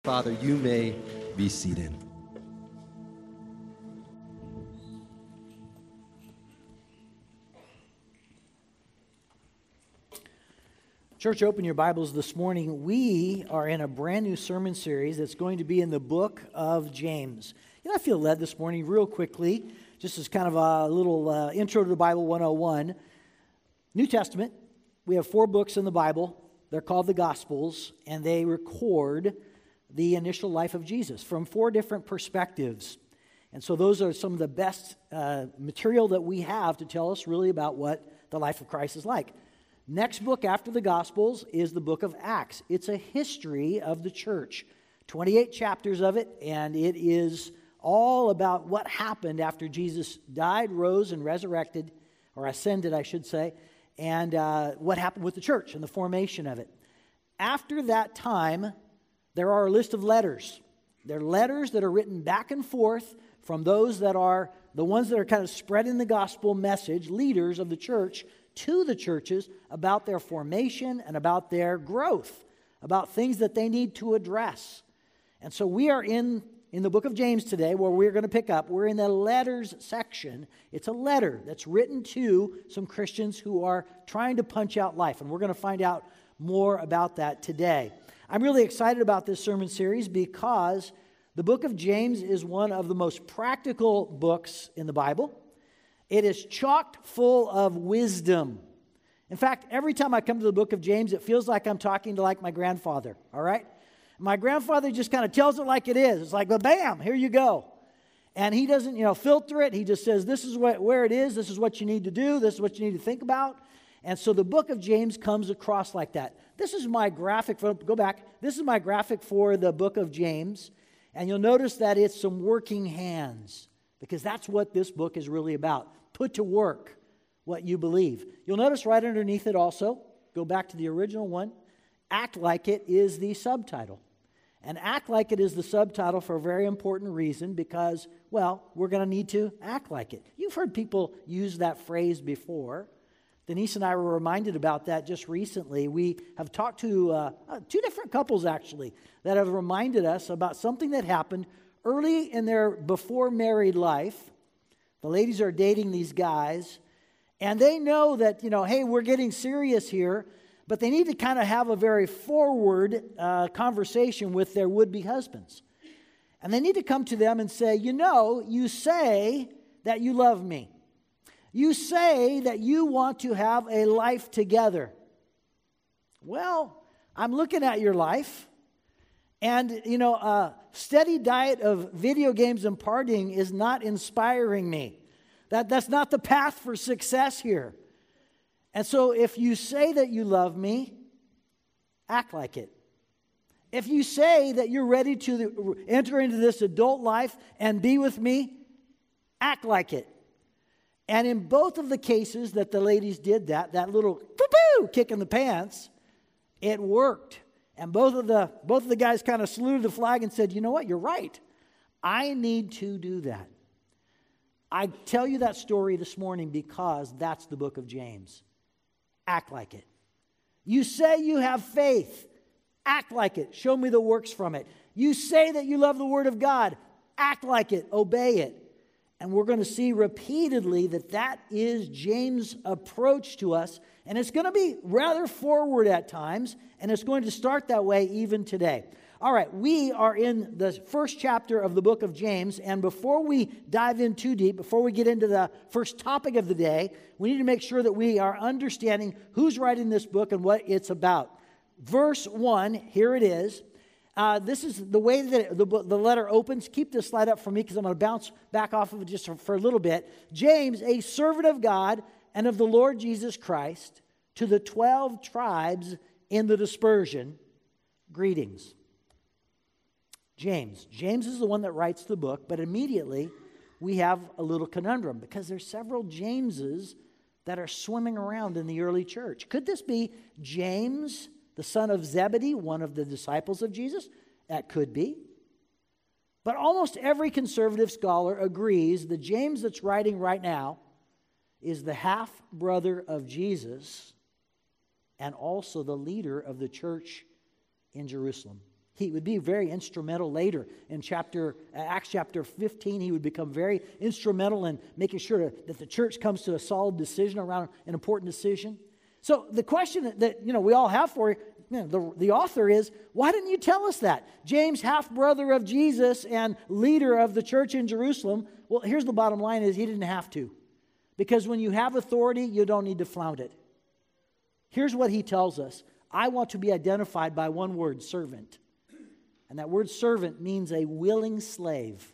Father, you may be seated. Church, open your Bibles this morning. We are in a brand new sermon series that's going to be in the book of James. You know, I feel led this morning real quickly, just as kind of a little intro to the Bible 101. New Testament, we have 4 books in the Bible. They're called the Gospels, and they record the initial life of Jesus from 4 different perspectives. And so those are some of the best material that we have to tell us really about what the life of Christ is like. Next book after the Gospels is the book of Acts. It's a history of the church. 28 chapters of it, and it is all about what happened after Jesus died, rose, and resurrected, or ascended, I should say, and what happened with the church and the formation of it. After that time, there are a list of letters. They're letters that are written back and forth from those that are the ones that are kind of spreading the gospel message, leaders of the church, to the churches about their formation and about their growth, about things that they need to address. And so we are in the book of James today, where we're going to pick up. We're in the letters section. It's a letter that's written to some Christians who are trying to punch out life, and we're going to find out more about that today. I'm really excited about this sermon series because the book of James is one of the most practical books in the Bible. It is chock full of wisdom. In fact, every time I come to the book of James, it feels like I'm talking to like my grandfather, all right? My grandfather just kind of tells it like it is. It's like, well, bam, here you go. And he doesn't, filter it. He just says, this is where it is. This is what you need to do. This is what you need to think about. And so the book of James comes across like that. This is my graphic. Go back. This is my graphic for the book of James. And you'll notice that it's some working hands, because that's what this book is really about. Put to work what you believe. You'll notice right underneath it also, go back to the original one, Act Like It is the subtitle. And Act Like It is the subtitle for a very important reason, because, well, we're going to need to act like it. You've heard people use that phrase before. Denise and I were reminded about that just recently. We have talked to 2 different couples, actually, that have reminded us about something that happened early in their before married life. The ladies are dating these guys, and they know that, hey, we're getting serious here, but they need to kind of have a very forward conversation with their would-be husbands. And they need to come to them and say, you say that you love me. You say that you want to have a life together. Well, I'm looking at your life, and, a steady diet of video games and partying is not inspiring me. That's not the path for success here. And so if you say that you love me, act like it. If you say that you're ready to enter into this adult life and be with me, act like it. And in both of the cases that the ladies did that little kick in the pants, it worked. And both of the guys kind of saluted the flag and said, you know what, you're right. I need to do that. I tell you that story this morning because that's the book of James. Act like it. You say you have faith. Act like it. Show me the works from it. You say that you love the Word of God. Act like it. Obey it. And we're going to see repeatedly that is James' approach to us. And it's going to be rather forward at times. And it's going to start that way even today. All right, we are in the first chapter of the book of James. And before we dive in too deep, before we get into the first topic of the day, we need to make sure that we are understanding who's writing this book and what it's about. Verse 1, here it is. This is the way that the letter opens. Keep this slide up for me because I'm going to bounce back off of it just for a little bit. James, a servant of God and of the Lord Jesus Christ, to the 12 tribes in the dispersion, greetings. James is the one that writes the book, but immediately we have a little conundrum because there's several Jameses that are swimming around in the early church. Could this be James, the son of Zebedee, one of the disciples of Jesus? That could be. But almost every conservative scholar agrees that James that's writing right now is the half-brother of Jesus and also the leader of the church in Jerusalem. He would be very instrumental later in Acts chapter 15. He would become very instrumental in making sure that the church comes to a solid decision around an important decision. So the question that we all have for the author is, why didn't you tell us that? James, half-brother of Jesus and leader of the church in Jerusalem. Well, here's the bottom line is he didn't have to. Because when you have authority, you don't need to flaunt it. Here's what he tells us. I want to be identified by one word, servant. And that word servant means a willing slave.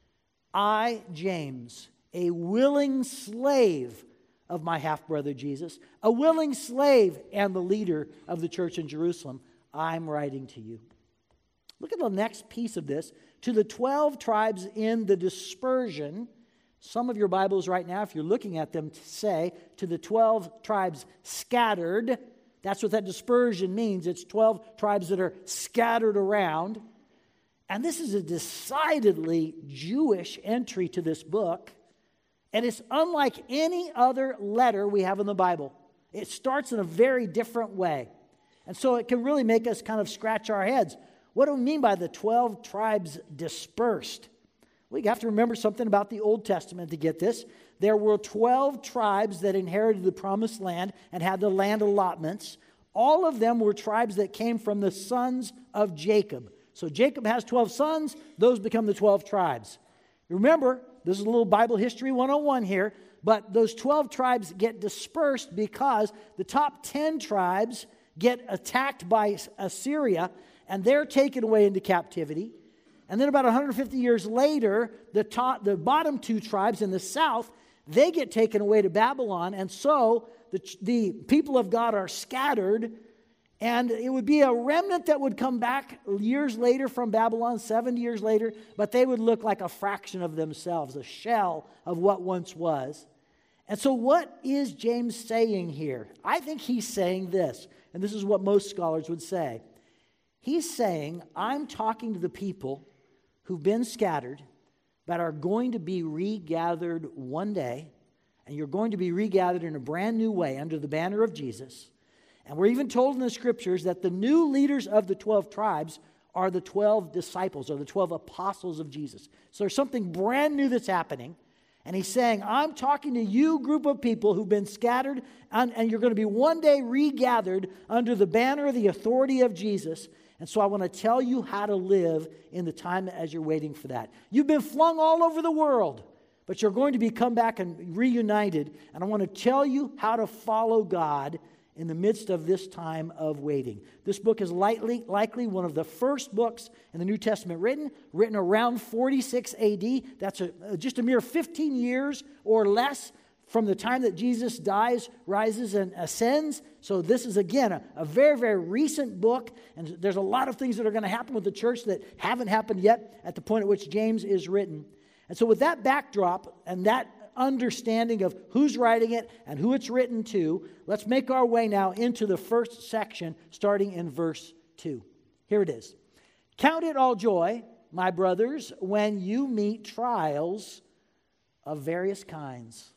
I, James, a willing slave of my half-brother Jesus, a willing slave and the leader of the church in Jerusalem, I'm writing to you. Look at the next piece of this. To the 12 tribes in the dispersion, some of your Bibles right now, if you're looking at them, say, to the 12 tribes scattered. That's what that dispersion means. It's 12 tribes that are scattered around. And this is a decidedly Jewish entry to this book. And it's unlike any other letter we have in the Bible. It starts in a very different way. And so it can really make us kind of scratch our heads. What do we mean by the 12 tribes dispersed? We have to remember something about the Old Testament to get this. There were 12 tribes that inherited the promised land and had the land allotments. All of them were tribes that came from the sons of Jacob. So Jacob has 12 sons. Those become the 12 tribes. Remember, this is a little Bible history 101 here, but those 12 tribes get dispersed because the top 10 tribes get attacked by Assyria, and they're taken away into captivity. And then about 150 years later, the bottom 2 tribes in the south, they get taken away to Babylon, and so the people of God are scattered, and it would be a remnant that would come back years later from Babylon, 70 years later, but they would look like a fraction of themselves, a shell of what once was. And so what is James saying here? I think he's saying this, and this is what most scholars would say. He's saying, I'm talking to the people who've been scattered, but are going to be regathered one day, and you're going to be regathered in a brand new way under the banner of Jesus. And we're even told in the scriptures that the new leaders of the 12 tribes are the 12 disciples, or the 12 apostles of Jesus. So there's something brand new that's happening. And he's saying, I'm talking to you, group of people who've been scattered, and you're going to be one day regathered under the banner of the authority of Jesus. And so I want to tell you how to live in the time as you're waiting for that. You've been flung all over the world, but you're going to be come back and reunited. And I want to tell you how to follow God in the midst of this time of waiting. This book is likely one of the first books in the New Testament written around 46 AD. That's just a mere 15 years or less from the time that Jesus dies, rises, and ascends. So this is, again, a very, very recent book. And there's a lot of things that are going to happen with the church that haven't happened yet at the point at which James is written. And so with that backdrop and that understanding of who's writing it and who it's written to, let's make our way now into the first section, starting in verse 2. Here it is. Count it all joy, my brothers, when you meet trials of various kinds.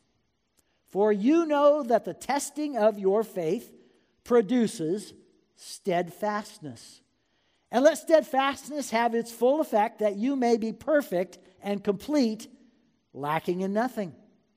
For you know that the testing of your faith produces steadfastness. And let steadfastness have its full effect, that you may be perfect and complete, lacking in nothing.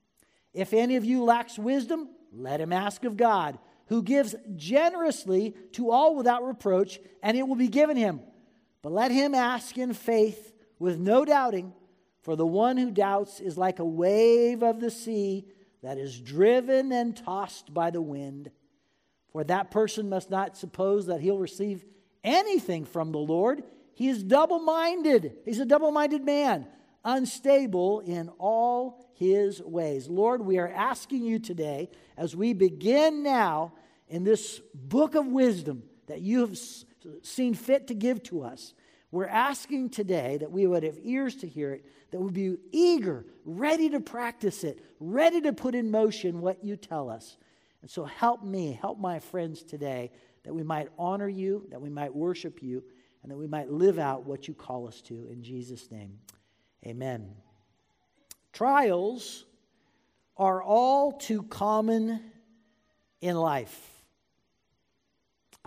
If any of you lacks wisdom, let him ask of God, who gives generously to all without reproach, and it will be given him. But let him ask in faith with no doubting, for the one who doubts is like a wave of the sea that is driven and tossed by the wind. For that person must not suppose that he'll receive anything from the Lord. He is double-minded. He's a double-minded man, unstable in all his ways. Lord, we are asking you today, as we begin now in this book of wisdom that you have seen fit to give to us, we're asking today that we would have ears to hear it, that we'd be eager, ready to practice it, ready to put in motion what you tell us. And so help me, help my friends today, that we might honor you, that we might worship you, and that we might live out what you call us to. In Jesus' name, amen. Trials are all too common in life.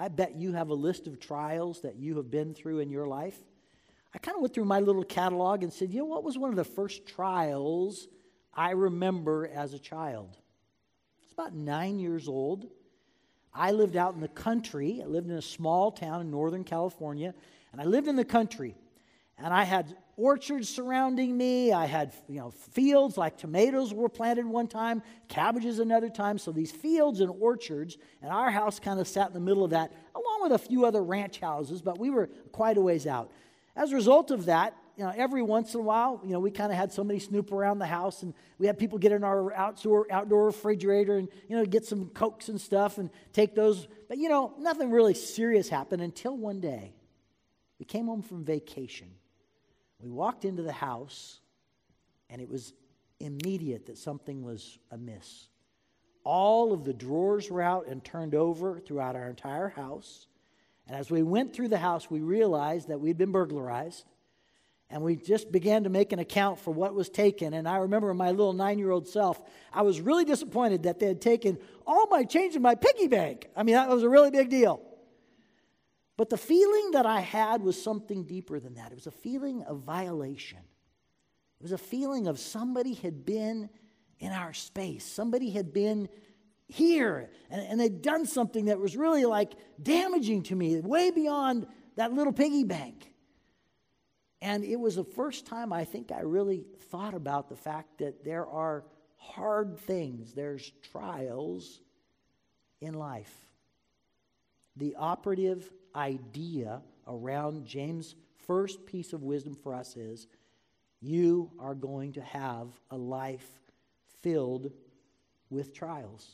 I bet you have a list of trials that you have been through in your life. I kind of went through my little catalog and said, what was one of the first trials I remember as a child? I was about 9 years old. I lived out in the country. I lived in a small town in Northern California, and I lived in the country. And I had orchards surrounding me. I had, fields like tomatoes were planted one time, cabbages another time. So these fields and orchards, and our house kind of sat in the middle of that, along with a few other ranch houses, but we were quite a ways out. As a result of that, every once in a while, we kind of had somebody snoop around the house, and we had people get in our outdoor refrigerator and, get some Cokes and stuff and take those. But, nothing really serious happened until one day. We came home from vacation. We walked into the house, and it was immediate that something was amiss. All of the drawers were out and turned over throughout our entire house. And as we went through the house, we realized that we'd been burglarized. And we just began to make an account for what was taken. And I remember my little 9-year-old self, I was really disappointed that they had taken all my change in my piggy bank. I mean, that was a really big deal. But the feeling that I had was something deeper than that. It was a feeling of violation. It was a feeling of somebody had been in our space. Somebody had been here, and they'd done something that was really like damaging to me, way beyond that little piggy bank. And it was the first time I think I really thought about the fact that there are hard things, there's trials in life. The operative idea around James' first piece of wisdom for us is, you are going to have a life filled with trials.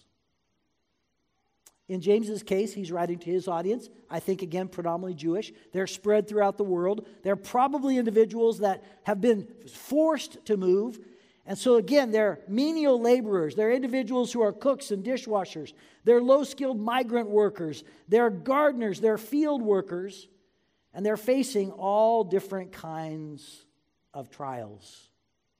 In James's case, he's writing to his audience, I think, again, predominantly Jewish. They're spread throughout the world. They're probably individuals that have been forced to move. And so, again, they're menial laborers. They're individuals who are cooks and dishwashers. They're low-skilled migrant workers. They're gardeners. They're field workers. And they're facing all different kinds of trials.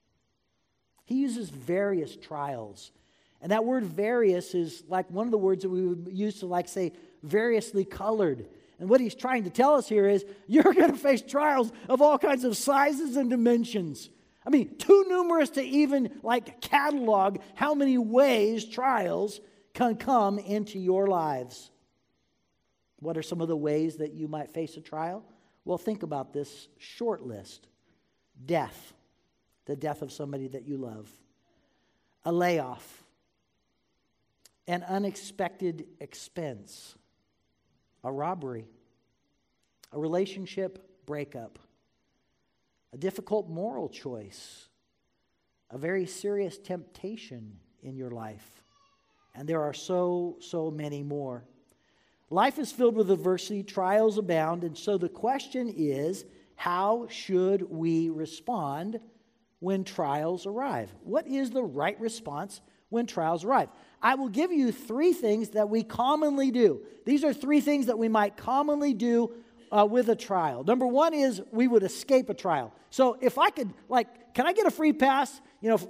He uses various trials. And that word various is like one of the words that we would use to say variously colored. And what he's trying to tell us here is you're going to face trials of all kinds of sizes and dimensions. I mean, too numerous to even catalog how many ways trials can come into your lives. What are some of the ways that you might face a trial? Well, think about this short list. Death, the death of somebody that you love. A layoff. An unexpected expense. A robbery. A relationship breakup. A difficult moral choice. A very serious temptation in your life. And there are so many more. Life is filled with adversity, trials abound, and so the question is, how should we respond when trials arrive? What is the right response when trials arrive? I will give you 3 things that we commonly do. These are 3 things that we might commonly do with a trial. Number 1 is we would escape a trial. So if I could, can I get a free pass?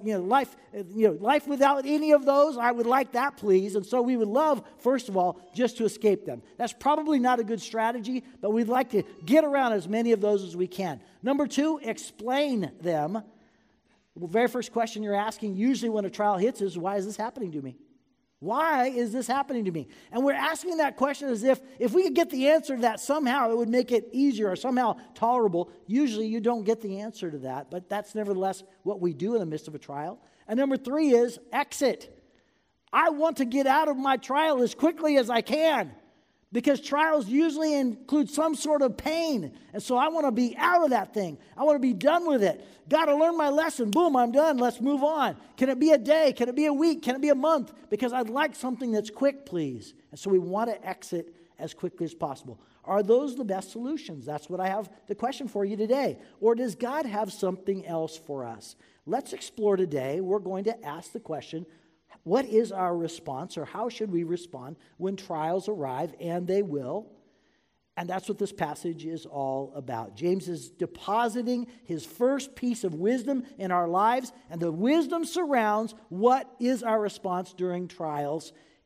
Life without any of those, I would like that, please. And so we would love, first of all, just to escape them. That's probably not a good strategy, but we'd like to get around as many of those as we can. Number 2, explain them. The very first question you're asking, usually when a trial hits, is, why is this happening to me? Why is this happening to me? And we're asking that question as if we could get the answer to that somehow, it would make it easier or somehow tolerable. Usually you don't get the answer to that, but that's nevertheless what we do in the midst of a trial. And number 3 is exit. I want to get out of my trial as quickly as I can, because trials usually include some sort of pain. And so I want to be out of that thing. I want to be done with it. Got to learn my lesson. Boom, I'm done. Let's move on. Can it be a day? Can it be a week? Can it be a month? Because I'd like something that's quick, please. And so we want to exit as quickly as possible. Are those the best solutions? That's what I have the question for you today. Or does God have something else for us? Let's explore today. We're going to ask the question, what is our response, or how should we respond when trials arrive? And they will. And that's what this passage is all about. James is depositing his first piece of wisdom in our lives, and the wisdom surrounds what is our response during trials.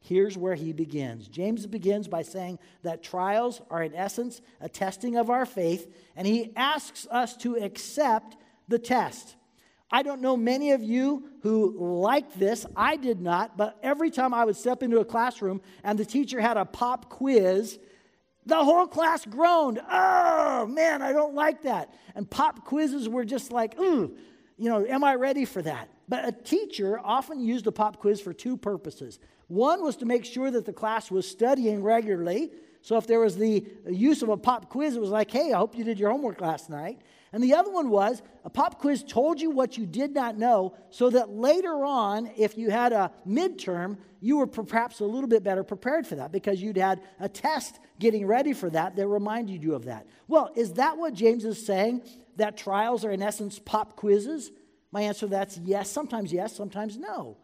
Here's where he begins. James begins by saying that trials are, in essence, a testing of our faith, and he asks us to accept the test. I don't know many of you who like this. I did not, but every time I would step into a classroom and the teacher had a pop quiz, the whole class groaned. Oh, man, I don't like that. And pop quizzes were just like, ooh, am I ready for that? But a teacher often used a pop quiz for two purposes. One was to make sure that the class was studying regularly. So if there was the use of a pop quiz, it was like, hey, I hope you did your homework last night. And the other one was a pop quiz told you what you did not know so that later on, if you had a midterm, you were perhaps a little bit better prepared for that because you'd had a test getting ready for that reminded you of that. Well, is that what James is saying, that trials are in essence pop quizzes? My answer to that's yes, sometimes no.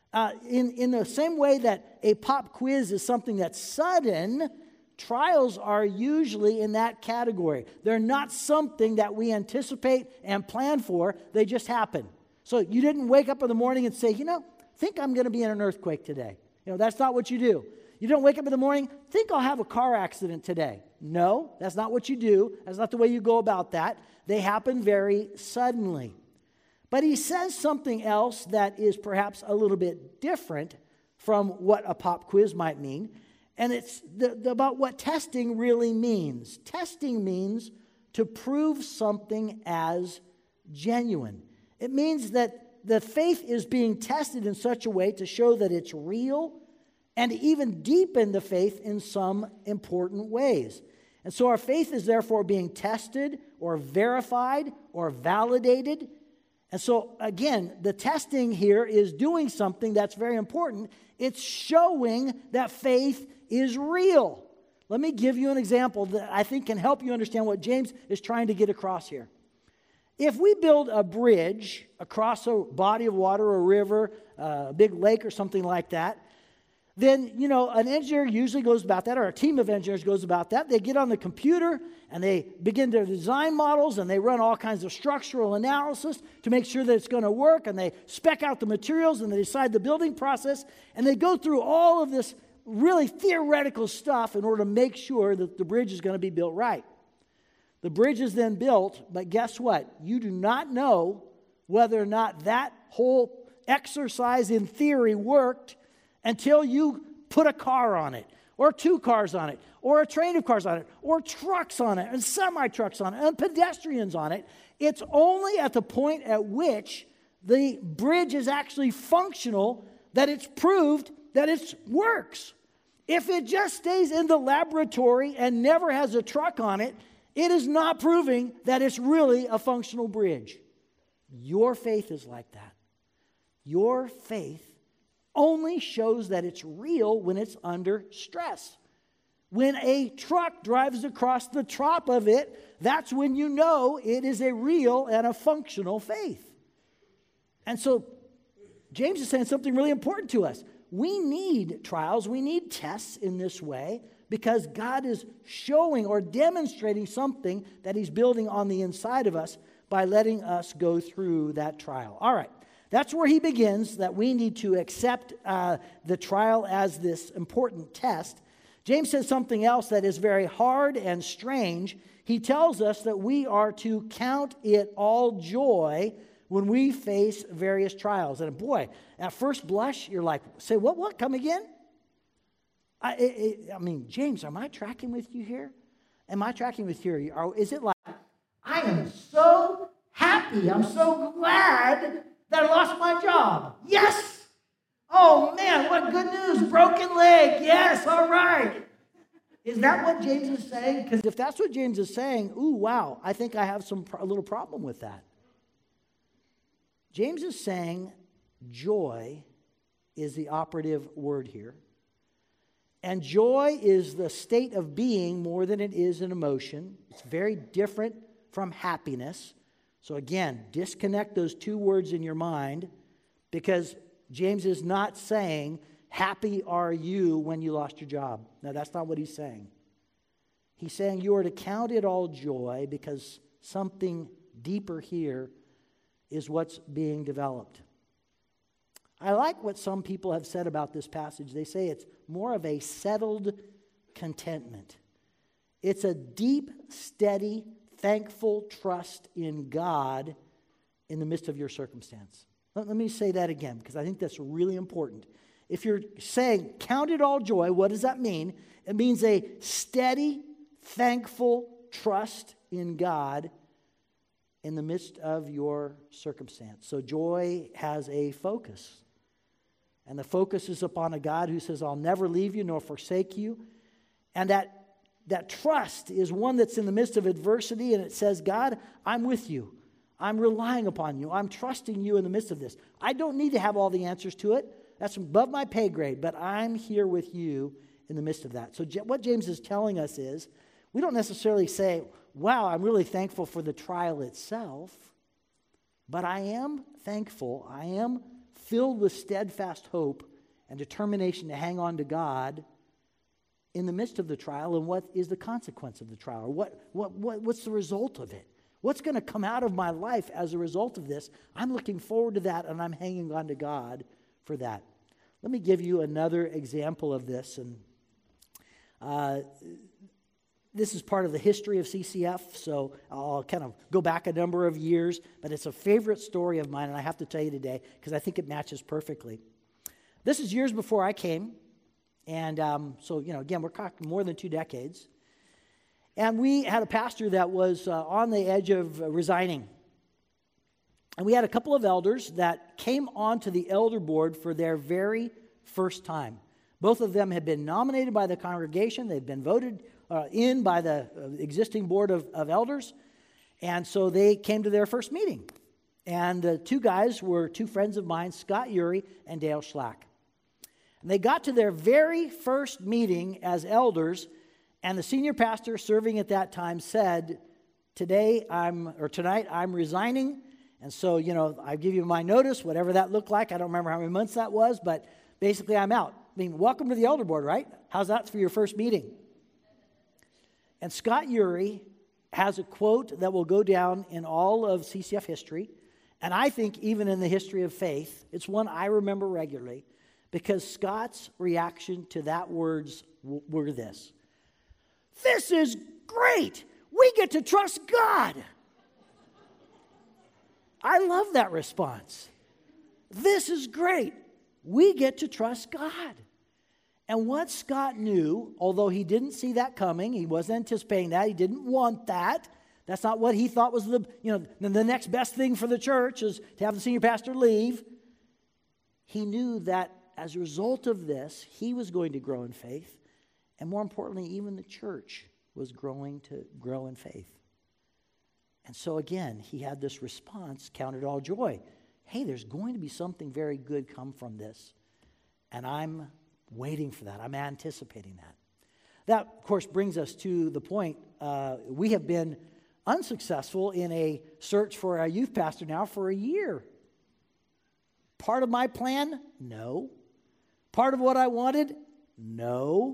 In the same way that a pop quiz is something that's sudden, trials are usually in that category. They're not something that we anticipate and plan for. They just happen. So you didn't wake up in the morning and say, think I'm going to be in an earthquake today. That's not what you do. You don't wake up in the morning, think I'll have a car accident today. No, that's not what you do. That's not the way you go about that. They happen very suddenly. But he says something else that is perhaps a little bit different from what a pop quiz might mean. And it's about what testing really means. Testing means to prove something as genuine. It means that the faith is being tested in such a way to show that it's real and to even deepen the faith in some important ways. And so our faith is therefore being tested or verified or validated. And so, again, the testing here is doing something that's very important. It's showing that faith is real. Let me give you an example that I think can help you understand what James is trying to get across here. If we build a bridge across a body of water, a river, a big lake or something like that, then, an engineer usually goes about that, or a team of engineers goes about that. They get on the computer and they begin to design models and they run all kinds of structural analysis to make sure that it's going to work, and they spec out the materials and they decide the building process, and they go through all of this really theoretical stuff in order to make sure that the bridge is going to be built right. The bridge is then built, but guess what? You do not know whether or not that whole exercise in theory worked until you put a car on it, or two cars on it, or a train of cars on it, or trucks on it, and semi-trucks on it, and pedestrians on it. It's only at the point at which the bridge is actually functional that it's proved that it works. If it just stays in the laboratory and never has a truck on it, it is not proving that it's really a functional bridge. Your faith is like that. Your faith only shows that it's real when it's under stress. When a truck drives across the top of it, that's when you know it is a real and a functional faith. And so James is saying something really important to us. We need trials, we need tests in this way because God is showing or demonstrating something that he's building on the inside of us by letting us go through that trial. All right. That's where he begins, that we need to accept the trial as this important test. James says something else that is very hard and strange. He tells us that we are to count it all joy when we face various trials. And boy, at first blush, you're like, say, what? Come again? I mean, James, am I tracking with you here? Am I tracking with you? Or is it like, I am so happy, I'm so glad that I lost my job. Yes! Oh man, what good news. Broken leg. Yes, all right. Is that what James is saying? Because if that's what James is saying, ooh, wow, I think I have a little problem with that. James is saying joy is the operative word here. And joy is the state of being more than it is an emotion. It's very different from happiness. So again, disconnect those two words in your mind, because James is not saying, happy are you when you lost your job. No, that's not what he's saying. He's saying you are to count it all joy because something deeper here is what's being developed. I like what some people have said about this passage. They say it's more of a settled contentment. It's a deep, steady, thankful trust in God in the midst of your circumstance. Let me say that again, because I think that's really important. If you're saying, count it all joy, what does that mean? It means a steady, thankful trust in God in the midst of your circumstance. So joy has a focus. And the focus is upon a God who says, I'll never leave you nor forsake you. And that trust is one that's in the midst of adversity, and it says, God, I'm with you. I'm relying upon you. I'm trusting you in the midst of this. I don't need to have all the answers to it. That's above my pay grade, but I'm here with you in the midst of that. So what James is telling us is, we don't necessarily say, wow, I'm really thankful for the trial itself, but I am thankful. I am filled with steadfast hope and determination to hang on to God in the midst of the trial, and what is the consequence of the trial? Or what's the result of it? What's going to come out of my life as a result of this? I'm looking forward to that, and I'm hanging on to God for that. Let me give you another example of this, and this is part of the history of CCF, so I'll kind of go back a number of years, but it's a favorite story of mine, and I have to tell you today because I think it matches perfectly. This is years before I came, and so, again, we're talking more than 2 decades. And we had a pastor that was on the edge of resigning. And we had a couple of elders that came onto the elder board for their very first time. Both of them had been nominated by the congregation. They'd been voted in by the existing board of elders. And so they came to their first meeting. And the 2 guys were 2 friends of mine, Scott Ury and Dale Schlack. And they got to their very first meeting as elders, and the senior pastor serving at that time said, tonight I'm resigning. And so, I give you my notice, whatever that looked like. I don't remember how many months that was, but basically I'm out. I mean, welcome to the elder board, right? How's that for your first meeting? And Scott Ury has a quote that will go down in all of CCF history, and I think even in the history of faith. It's one I remember regularly, because Scott's reaction to that words were this: "This is great! We get to trust God!" I love that response. This is great. We get to trust God. And what Scott knew, although he didn't see that coming, he wasn't anticipating that, he didn't want that. That's not what he thought was the next best thing for the church, is to have the senior pastor leave. He knew that as a result of this, he was going to grow in faith. And more importantly, even the church was going to grow in faith. And so again, he had this response, count it all joy. Hey, there's going to be something very good come from this. And I'm waiting for that. I'm anticipating that. That, of course, brings us to the point. We have been unsuccessful in a search for a youth pastor now for a year. Part of my plan? No. Part of what I wanted? No.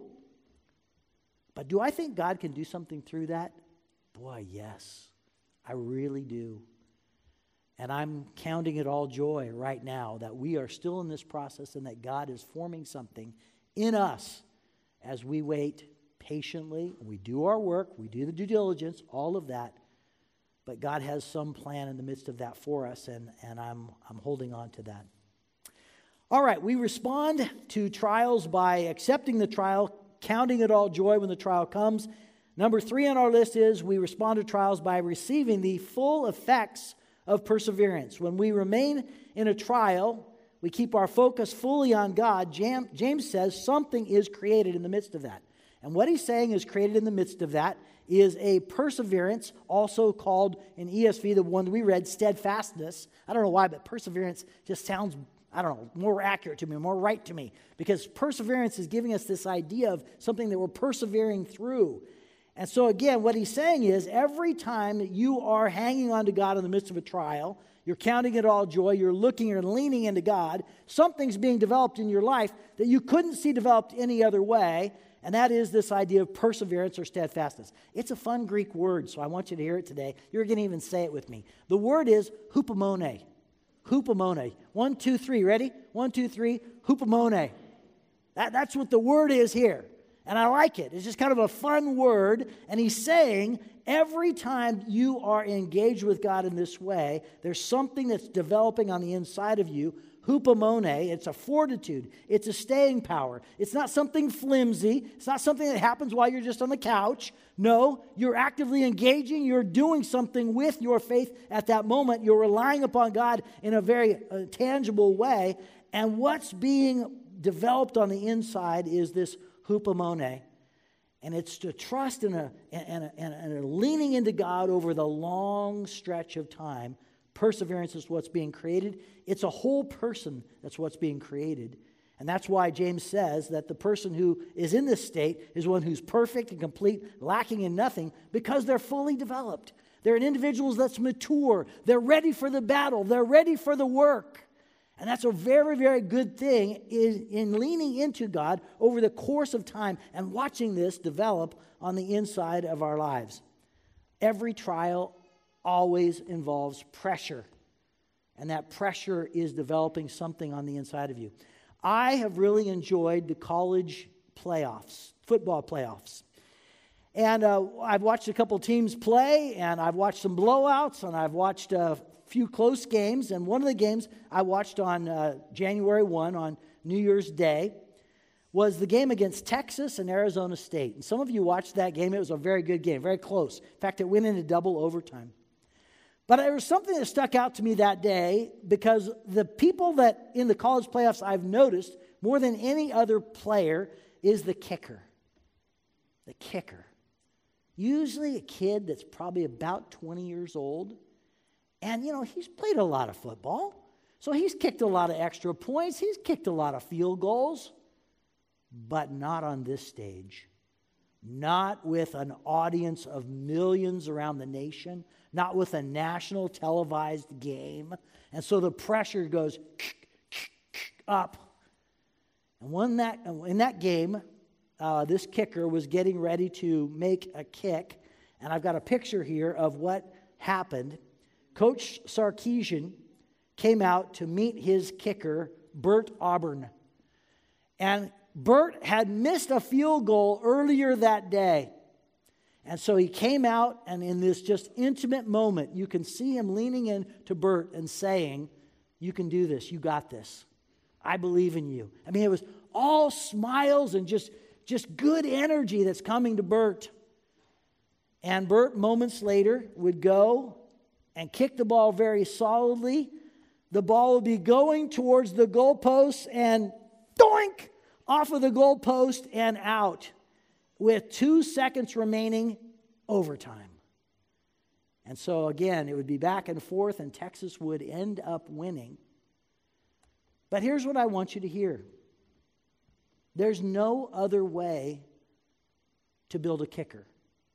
But do I think God can do something through that? Boy, yes. I really do. And I'm counting it all joy right now that we are still in this process and that God is forming something in us as we wait patiently. We do our work, we do the due diligence, all of that. But God has some plan in the midst of that for us, and I'm holding on to that. All right, we respond to trials by accepting the trial, counting it all joy when the trial comes. Number 3 on our list is we respond to trials by receiving the full effects of perseverance. When we remain in a trial, we keep our focus fully on God. James says something is created in the midst of that. And what he's saying is created in the midst of that is a perseverance, also called in ESV, the one we read, steadfastness. I don't know why, but perseverance just sounds, more accurate to me, more right to me. Because perseverance is giving us this idea of something that we're persevering through. And so again, what he's saying is every time that you are hanging on to God in the midst of a trial, you're counting it all joy, you're looking and leaning into God, something's being developed in your life that you couldn't see developed any other way, and that is this idea of perseverance or steadfastness. It's a fun Greek word, so I want you to hear it today. You're going to even say it with me. The word is hupomone. hupomone. 1, 2, 3, ready? 1, 2, 3, hupomone. That's what the word is here. And I like it. It's just kind of a fun word. And he's saying every time you are engaged with God in this way, there's something that's developing on the inside of you. Hupomone, it's a fortitude. It's a staying power. It's not something flimsy. It's not something that happens while you're just on the couch. No, you're actively engaging. You're doing something with your faith at that moment. You're relying upon God in a very tangible way. And what's being developed on the inside is this hupomone. And it's to trust and a leaning into God over the long stretch of time. Perseverance is what's being created. It's a whole person that's what's being created. And that's why James says that the person who is in this state is one who's perfect and complete, lacking in nothing, because they're fully developed. They're individuals that's mature. They're ready for the battle. They're ready for the work. And that's a very, very good thing in leaning into God over the course of time and watching this develop on the inside of our lives. Every trial always involves pressure. And that pressure is developing something on the inside of you. I have really enjoyed the college playoffs, football playoffs. And I've watched a couple teams play, and I've watched some blowouts, and I've watched a few close games. And one of the games I watched on January 1, on New Year's Day, was the game against Texas and Arizona State. And some of you watched that game. It was a very good game, very close. In fact, it went into double overtime. But there was something that stuck out to me that day, because the people that in the college playoffs I've noticed more than any other player is the kicker. The kicker. Usually a kid that's probably about 20 years old. And, he's played a lot of football. So he's kicked a lot of extra points. He's kicked a lot of field goals. But not on this stage. Not with an audience of millions around the nation. Not with a national televised game. And so the pressure goes up. And in that game, this kicker was getting ready to make a kick. And I've got a picture here of what happened. Coach Sarkisian came out to meet his kicker, Bert Auburn. And Bert had missed a field goal earlier that day. And so he came out, and in this just intimate moment, you can see him leaning in to Bert and saying, "You can do this. You got this. I believe in you." I mean, it was all smiles and just good energy that's coming to Bert. And Bert, moments later, would go and kick the ball very solidly. The ball would be going towards the goalpost and doink! Off of the goalpost and out. With 2 seconds remaining, overtime. And so again, it would be back and forth, and Texas would end up winning. But here's what I want you to hear. There's no other way to build a kicker.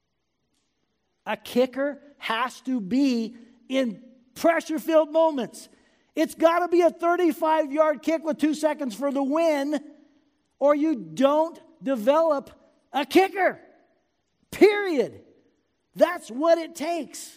A kicker has to be in pressure-filled moments. It's got to be a 35-yard kick with 2 seconds for the win, or you don't develop a kicker. Period. That's what it takes.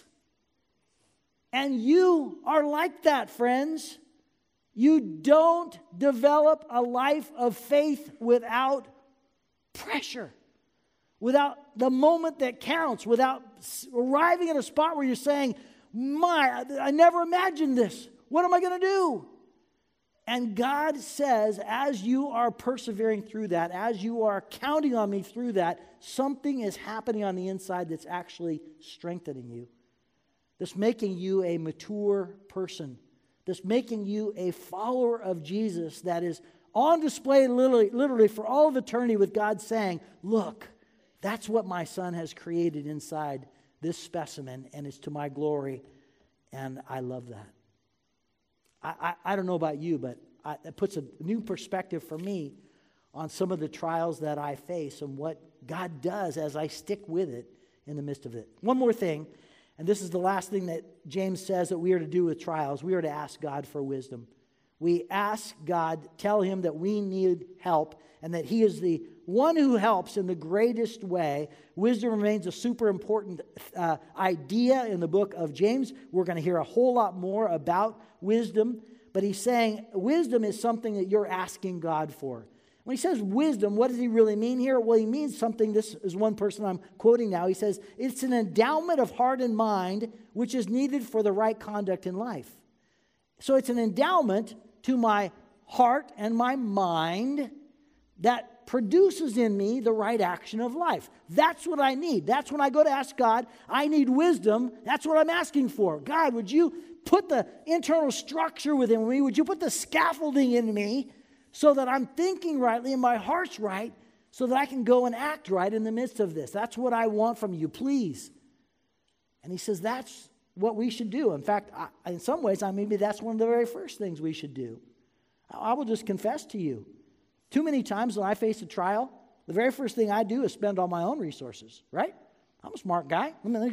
And you are like that, friends. You don't develop a life of faith without pressure, without the moment that counts, without arriving at a spot where you're saying, I never imagined this. What am I going to do? And God says, as you are persevering through that, as you are counting on me through that, something is happening on the inside that's actually strengthening you. That's making you a mature person. That's making you a follower of Jesus that is on display literally for all of eternity, with God saying, look, that's what my son has created inside this specimen, and it's to my glory, and I love that. I don't know about you, but it puts a new perspective for me on some of the trials that I face and what God does as I stick with it in the midst of it. One more thing, and this is the last thing that James says that we are to do with trials. We are to ask God for wisdom. We ask God, tell him that we need help, and that he is the one who helps in the greatest way. Wisdom remains a super important idea in the book of James. We're going to hear a whole lot more about wisdom, but he's saying wisdom is something that you're asking God for. When he says wisdom, what does he really mean here? Well, he means something, this is one person I'm quoting now. He says, it's an endowment of heart and mind which is needed for the right conduct in life. So it's an endowment to my heart and my mind that produces in me the right action of life. That's what I need. That's when I go to ask God, I need wisdom. That's what I'm asking for. God, would you put the internal structure within me? Would you put the scaffolding in me so that I'm thinking rightly and my heart's right so that I can go and act right in the midst of this? That's what I want from you, please. And he says that's what we should do. In fact, in some ways, maybe that's one of the very first things we should do. I will just confess to you, too many times when I face a trial, the very first thing I do is spend all my own resources, right? I'm a smart guy.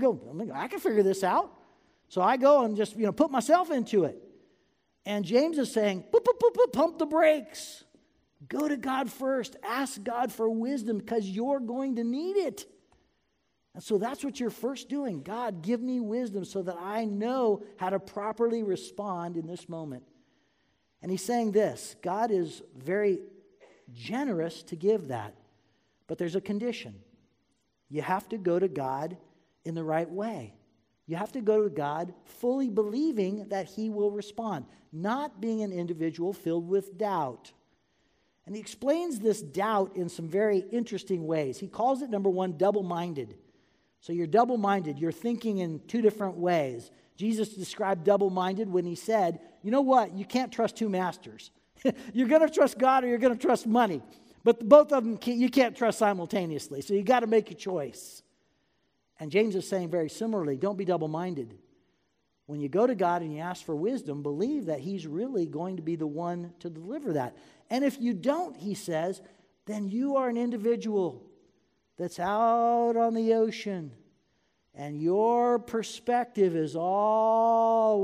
I can figure this out. So I go and just, put myself into it. And James is saying, pump the brakes. Go to God first. Ask God for wisdom because you're going to need it. And so that's what you're first doing. God, give me wisdom so that I know how to properly respond in this moment. And he's saying this, God is very generous to give that, but there's a condition. You have to go to God in the right way. You have to go to God fully believing that he will respond, not being an individual filled with doubt. And he explains this doubt in some very interesting ways. He calls it, number one, double-minded. So you're double-minded. You're thinking in two different ways. Jesus described double-minded when he said, you know what? You can't trust two masters. You're going to trust God or you're going to trust money. But both of them you can't trust simultaneously. So you got to make a choice. And James is saying very similarly, don't be double-minded. When you go to God and you ask for wisdom, believe that he's really going to be the one to deliver that. And if you don't, he says, then you are an individual that's out on the ocean. And your perspective is all,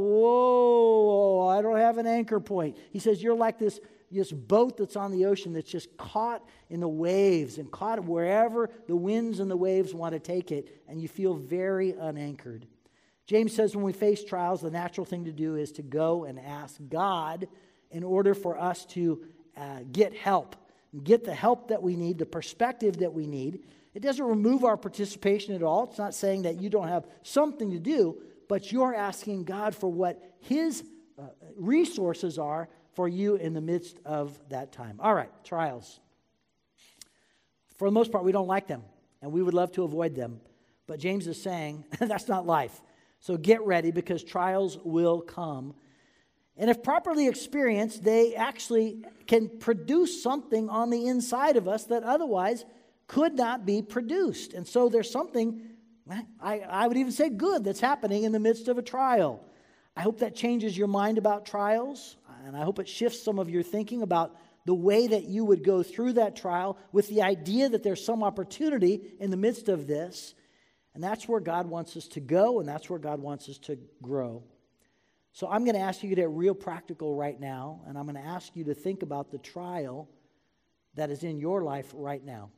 whoa, I don't have an anchor point. He says you're like this boat that's on the ocean that's just caught in the waves and caught wherever the winds and the waves want to take it, and you feel very unanchored. James says when we face trials, the natural thing to do is to go and ask God in order for us to get help, get the help that we need, the perspective that we need. It doesn't remove our participation at all. It's not saying that you don't have something to do, but you're asking God for what his resources are for you in the midst of that time. All right, trials. For the most part, we don't like them, and we would love to avoid them. But James is saying that's not life. So get ready because trials will come. And if properly experienced, they actually can produce something on the inside of us that otherwise could not be produced. And so there's something, I would even say good, that's happening in the midst of a trial. I hope that changes your mind about trials, and I hope it shifts some of your thinking about the way that you would go through that trial with the idea that there's some opportunity in the midst of this. And that's where God wants us to go, and that's where God wants us to grow. So I'm going to ask you to get real practical right now, and I'm going to ask you to think about the trial that is in your life right now.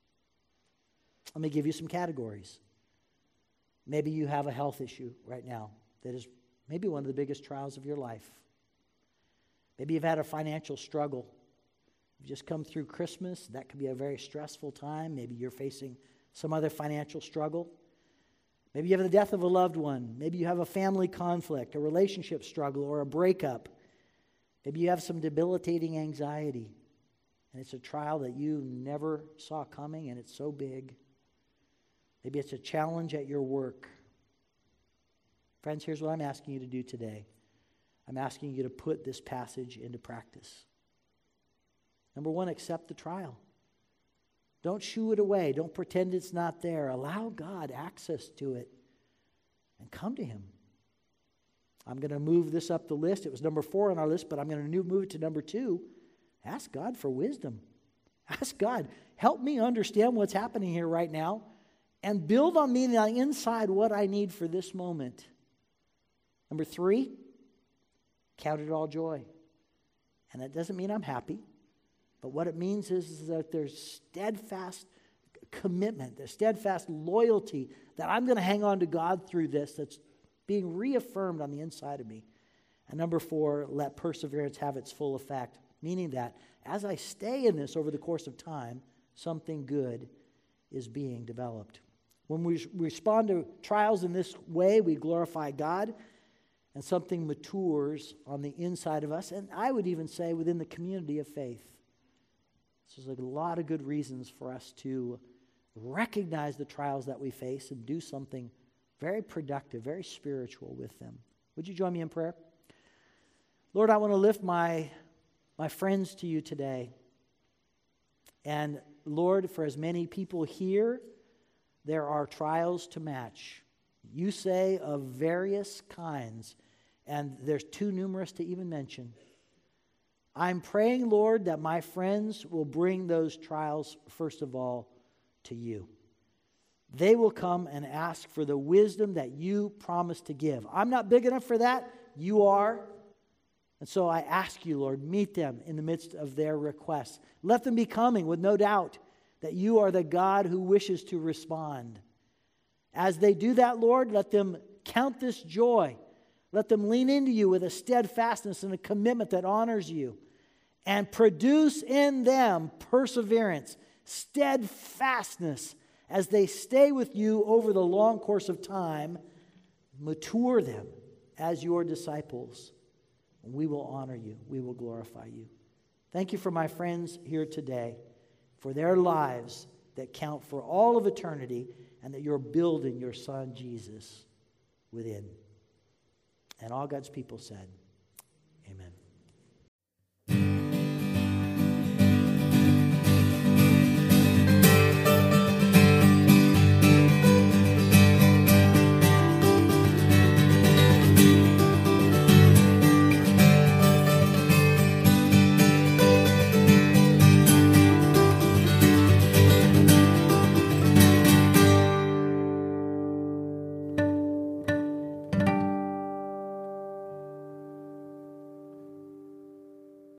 Let me give you some categories. Maybe you have a health issue right now that is maybe one of the biggest trials of your life. Maybe you've had a financial struggle. You've just come through Christmas. That could be a very stressful time. Maybe you're facing some other financial struggle. Maybe you have the death of a loved one. Maybe you have a family conflict, a relationship struggle, or a breakup. Maybe you have some debilitating anxiety, and it's a trial that you never saw coming, and it's so big. Maybe it's a challenge at your work. Friends, here's what I'm asking you to do today. I'm asking you to put this passage into practice. Number one, accept the trial. Don't shoo it away. Don't pretend it's not there. Allow God access to it and come to him. I'm going to move this up the list. It was number 4 on our list, but I'm going to move it to number 2. Ask God for wisdom. Ask God, help me understand what's happening here right now and build on me on the inside what I need for this moment. Number 3, count it all joy. And that doesn't mean I'm happy. But what it means is that there's steadfast commitment, there's steadfast loyalty that I'm going to hang on to God through this that's being reaffirmed on the inside of me. And number 4, let perseverance have its full effect, meaning that as I stay in this over the course of time, something good is being developed. When we respond to trials in this way, we glorify God, and something matures on the inside of us, and I would even say within the community of faith. So there's a lot of good reasons for us to recognize the trials that we face and do something very productive, very spiritual with them. Would you join me in prayer? Lord, I want to lift my friends to you today. And Lord, for as many people here, there are trials to match. You say of various kinds, and there's too numerous to even mention. I'm praying, Lord, that my friends will bring those trials, first of all, to you. They will come and ask for the wisdom that you promised to give. I'm not big enough for that. You are. And so I ask you, Lord, meet them in the midst of their requests. Let them be coming with no doubt that you are the God who wishes to respond. As they do that, Lord, let them count this joy. Let them lean into you with a steadfastness and a commitment that honors you. And produce in them perseverance, steadfastness, as they stay with you over the long course of time. Mature them as your disciples. We will honor you. We will glorify you. Thank you for my friends here today, for their lives that count for all of eternity, and that you're building your Son, Jesus, within. And all God's people said,